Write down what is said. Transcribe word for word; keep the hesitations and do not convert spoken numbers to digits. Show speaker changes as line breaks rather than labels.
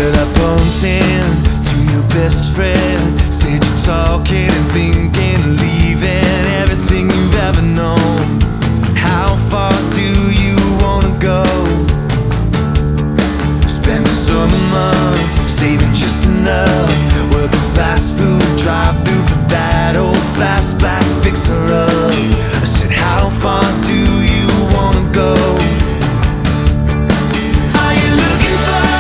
that bumped into your best friend. Said you're talking and thinking, leaving everything you've ever known. How far do you wanna go? Spend the summer months saving just enough, working fast food, drive